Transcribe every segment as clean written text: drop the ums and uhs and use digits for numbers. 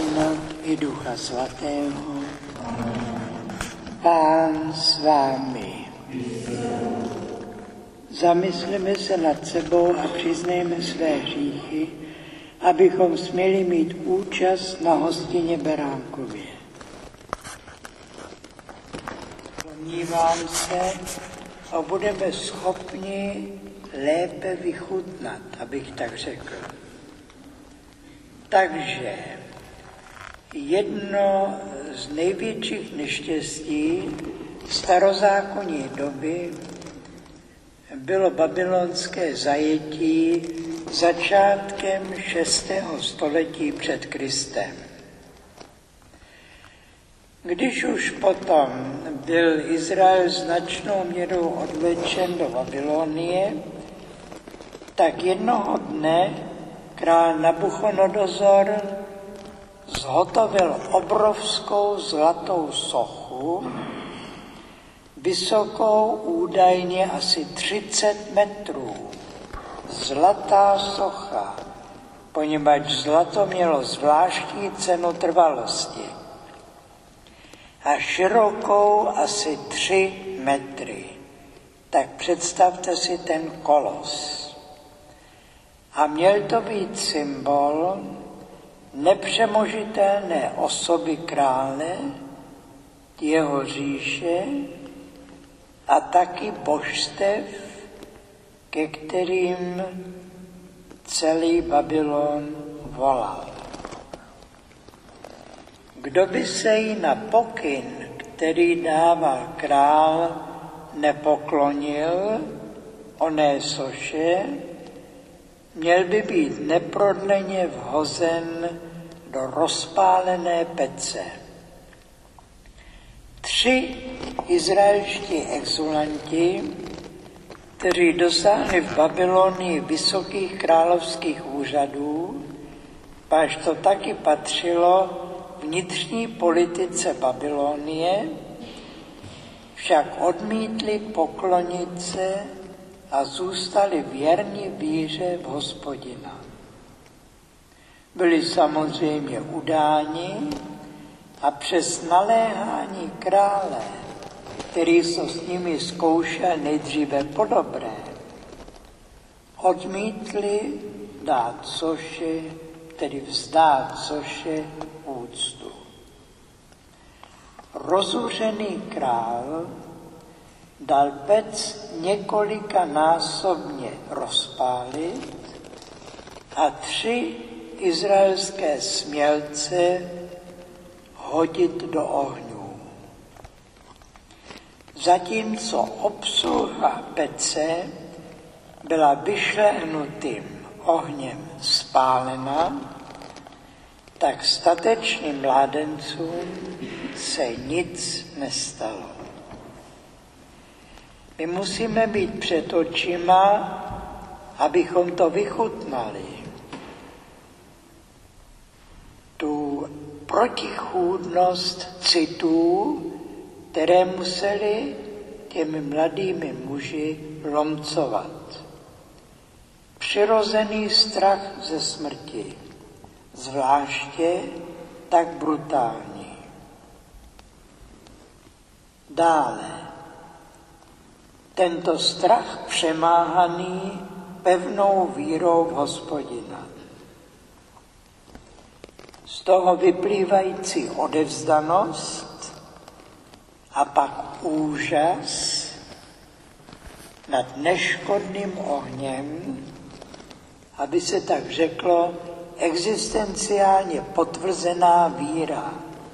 Syna i Ducha Svatého. Pán s vámi. Zamysleme se nad sebou a přiznejme své hříchy, abychom směli mít účast na hostině Beránkově. Domnívám se, a budeme schopni lépe vychutnat, abych tak řekl. Takže jedno z největších neštěstí starozákonní doby bylo babylonské zajetí začátkem 6. století před Kristem. Když už potom byl Izrael značnou měrou odvlečen do Babylonie, tak jednoho dne král Nabuchodonozor zhotovil obrovskou zlatou sochu, vysokou údajně asi 30 metrů. Zlatá socha, poněvadž zlato mělo zvláštní cenu trvalosti. A širokou asi 3 metry. Tak představte si ten kolos. A měl to být symbol nepřemožitelné osoby krále, jeho říše a taky božstev, ke kterým celý Babylon volal. Kdo by se jí na pokyn, který dával král, nepoklonil oné soše, měl by být neprodleně vhozen do rozpálené pece. 3 izraelští exulanti, kteří dosáhli v Babylonii vysokých královských úřadů, páč to taky patřilo vnitřní politice Babylonie, však odmítli poklonit se a zůstali věrni víře v Hospodina. Byli samozřejmě udáni a přes naléhání krále, který se s nimi zkoušel nejdříve po dobré, odmítli dát soše, tedy vzdát soše úctu. Rozuřený král dal pec několikanásobně rozpálit a 3 izraelské smělce hodit do ohňů. Zatímco obsluha pece byla vyšlehnutým ohněm spálena, tak statečným mládencům se nic nestalo. My musíme být před očima, abychom to vychutnali. Tu protichůdnost citů, které museli těmi mladými muži lomcovat. Přirozený strach ze smrti, zvláště tak brutální. Dále, tento strach přemáhaný pevnou vírou v Hospodina. Z toho vyplývající odevzdanost a pak úžas nad neškodným ohněm, aby se tak řeklo, existenciálně potvrzená víra.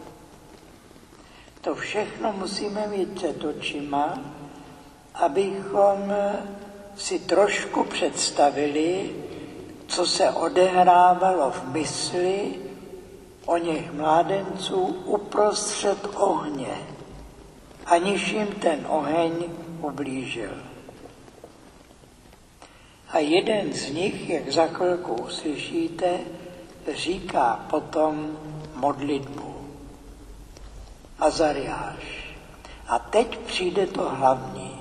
To všechno musíme mít před očima, abychom si trošku představili, co se odehrávalo v mysli o něch mládenců uprostřed ohně, aniž jim ten oheň ublížil. A jeden z nich, jak za chvilku uslyšíte, říká potom modlitbu. Azariáš. A teď přijde to hlavní.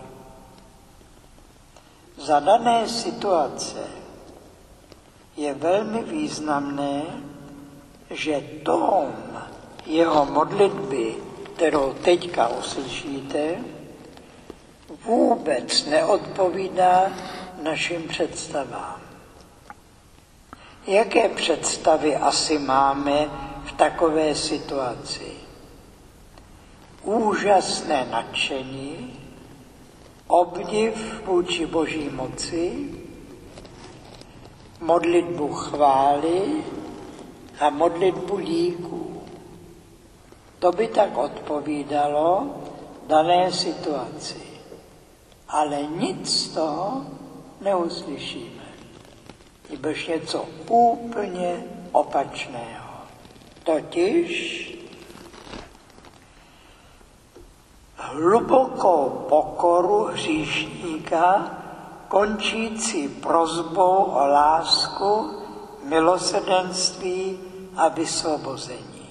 Za dané situace je velmi významné, že tón jeho modlitby, kterou teďka uslyšíte, vůbec neodpovídá našim představám. Jaké představy asi máme v takové situaci? Úžasné nadšení, obdiv vůči Boží moci, modlitbu chvály a modlitbu díků. To by tak odpovídalo dané situaci. Ale nic z toho neuslyšíme. Nebož něco úplně opačného. Totiž hlubokou pokoru hříšníka, končící prosbou o lásku, milosrdenství a vysvobození.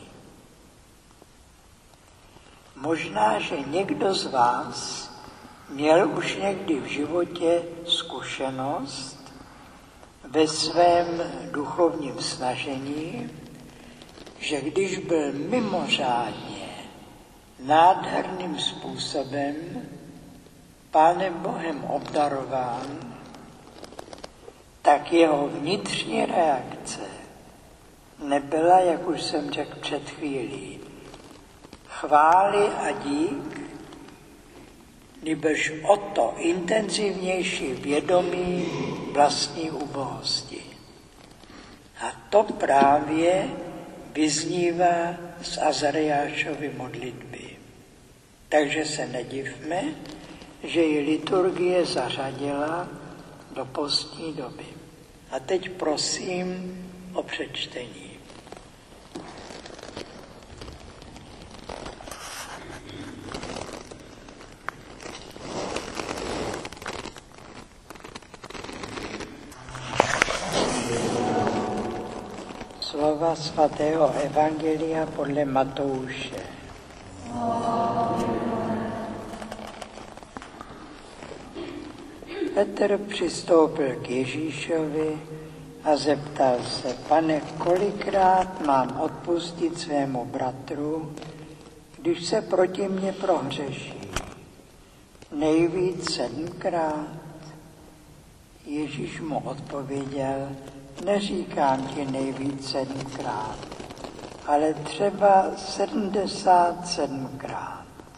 Možná, že někdo z vás měl už někdy v životě zkušenost ve svém duchovním snažení, že když byl mimořádně nádherným způsobem Pánem Bohem obdarován, tak jeho vnitřní reakce nebyla, jak už jsem řekl před chvílí, chvály a dík, nebož o to intenzivnější vědomí vlastní ubohosti. A to právě vyznívá z Azariášovy modlitby. Takže se nedivme, že ji liturgie zařadila do postní doby. A teď prosím o přečtení. Slova svatého Evangelia podle Matouše. Petr přistoupil k Ježíšovi a zeptal se: Pane, kolikrát mám odpustit svému bratru, když se proti mně prohřeší? Nejvíc 7krát? Ježíš mu odpověděl: Neříkám ti nejvíc 7krát, ale třeba 77krát.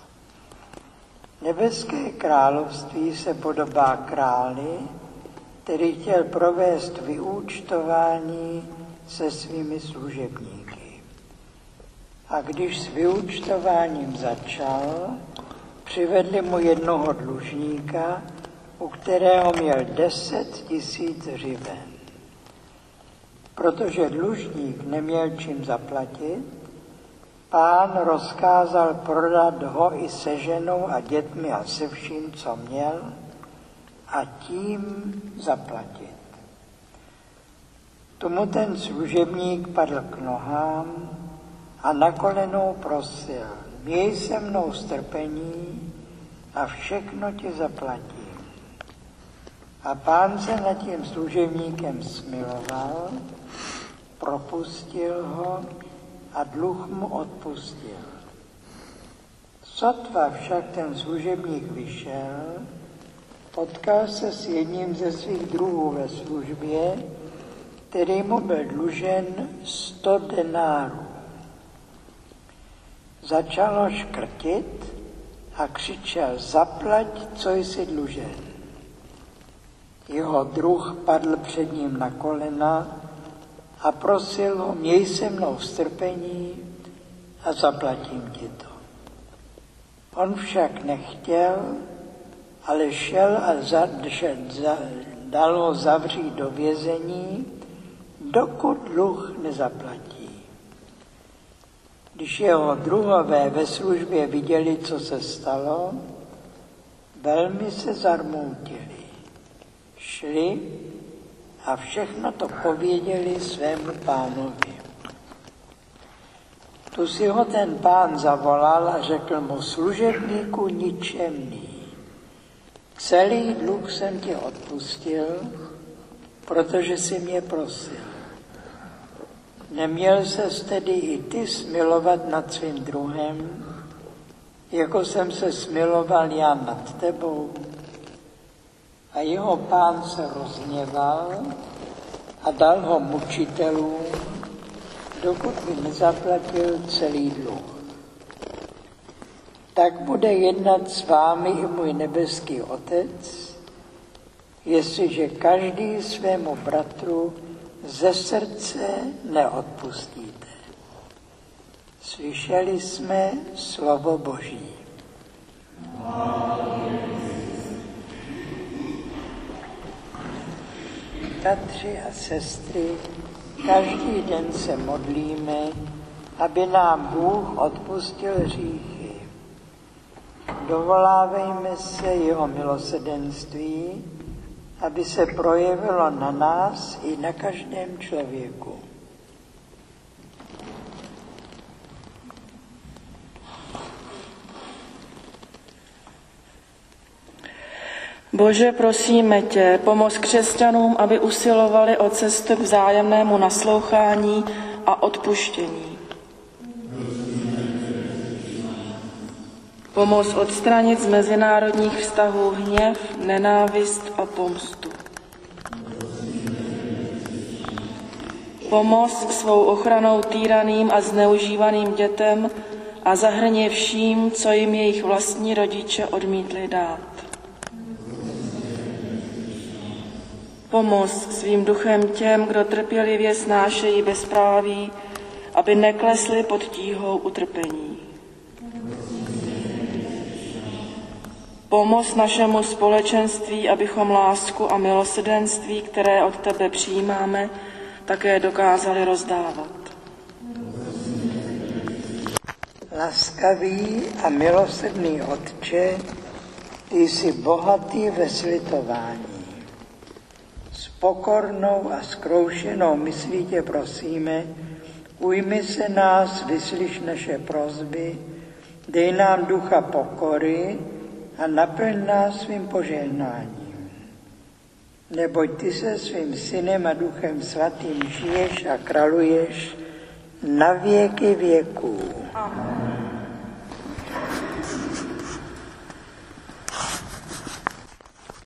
Nebeské království se podobá králi, který chtěl provést vyúčtování se svými služebníky. A když s vyúčtováním začal, přivedli mu jednoho dlužníka, u kterého měl 10 000 hřiven. Protože dlužník neměl čím zaplatit, Pán rozkázal prodat ho i se ženou a dětmi a se vším, co měl, a tím zaplatit. Tomu ten služebník padl k nohám a na kolenou prosil: Měj se mnou strpení a všechno ti zaplatím. A Pán se nad tím služebníkem smiloval, propustil ho a dluh mu odpustil. Sotva však ten služebník vyšel, potkal se s jedním ze svých druhů ve službě, který mu byl dlužen 100 denárů. Začal ho škrtit a křičel: Zaplať, co jsi dlužen. Jeho druh padl před ním na kolena a prosil ho: Měj se mnou strpení a zaplatím ti to. On však nechtěl, ale šel a dal ho zavřít do vězení, dokud dluh nezaplatí. Když jeho druhové ve službě viděli, co se stalo, velmi se zarmoutili. Šli a všechno to pověděli svému pánovi. Tu si ho ten pán zavolal a řekl mu: Služebníku ničemný, celý dluh jsem ti odpustil, protože jsi mě prosil. Neměl ses tedy i ty smilovat nad svým druhem, jako jsem se smiloval já nad tebou? A jeho pán se rozhněval a dal ho mučitelům, dokud by nezaplatil celý dluh. Tak bude jednat s vámi i můj nebeský Otec, jestliže každý svému bratru ze srdce neodpustíte. Slyšeli jsme slovo Boží. Bratři a sestry, každý den se modlíme, aby nám Bůh odpustil hříchy. Dovolávejme se jeho milosrdenství, aby se projevilo na nás i na každém člověku. Bože, prosíme tě, pomoz křesťanům, aby usilovali o cestu k vzájemnému naslouchání a odpuštění. Pomoz odstranit z mezinárodních vztahů hněv, nenávist a pomstu. Pomoz svou ochranou týraným a zneužívaným dětem a zahrně vším, co jim jejich vlastní rodiče odmítli dát. Pomoz svým duchem těm, kdo trpělivě snášejí bezpráví, aby neklesli pod tíhou utrpení. Pomoz našemu společenství, abychom lásku a milosrdenství, které od tebe přijímáme, také dokázali rozdávat. Laskavý a milosrdný Otče, ty jsi bohatý ve slitování. S pokornou a zkroušenou myslí tě prosíme, ujmi se nás, vyslyš naše prosby, dej nám ducha pokory a naplň nás svým požehnáním. Neboť ty se svým Synem a Duchem Svatým žiješ a králuješ na věky věků. Amen.